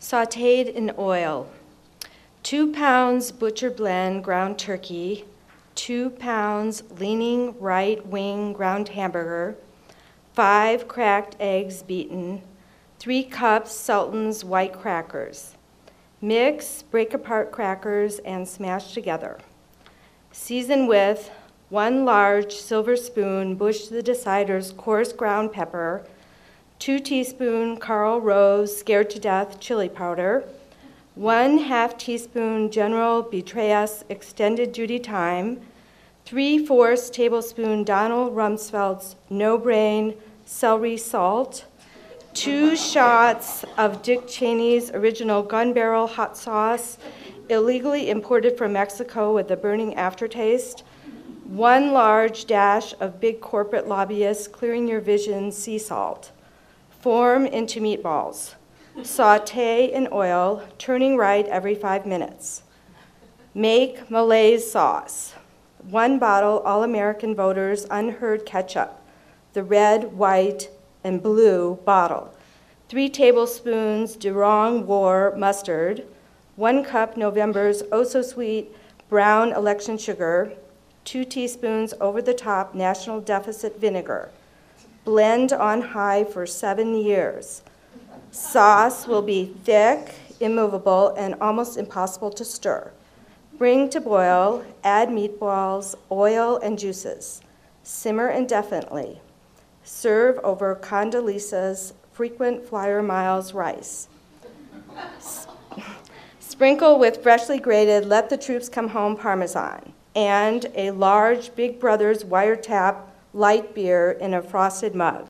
sauteed in oil. 2 pounds butcher blend ground turkey, 2 pounds leaning right wing ground hamburger, 5 cracked eggs beaten, 3 cups Sultan's white crackers. Mix, break apart crackers and smash together. Season with 1 large silver spoon Bush the Decider's coarse ground pepper, 2 teaspoon Carl Rose Scared to Death chili powder, 1/2 teaspoon General Betrayus extended duty thyme, 3/4 tablespoon Donald Rumsfeld's No Brain celery salt, 2 shots of Dick Cheney's original gun barrel hot sauce, illegally imported from Mexico with a burning aftertaste, 1 large dash of big corporate lobbyists Clearing Your Vision sea salt. Form into meatballs. Saute in oil, turning right every 5 minutes. Make Malaise sauce. 1 bottle All-American Voters Unheard ketchup, the red, white, and blue bottle. 3 tablespoons Durong War mustard. 1 cup November's oh-so-sweet brown election sugar. 2 teaspoons over-the-top national deficit vinegar. Blend on high for 7 years. Sauce will be thick, immovable, and almost impossible to stir. Bring to boil, add meatballs, oil, and juices. Simmer indefinitely. Serve over Condoleezza's frequent flyer miles rice. Sprinkle with freshly grated Let the Troops Come Home Parmesan and a large Big Brother's Wiretap light beer in a frosted mug.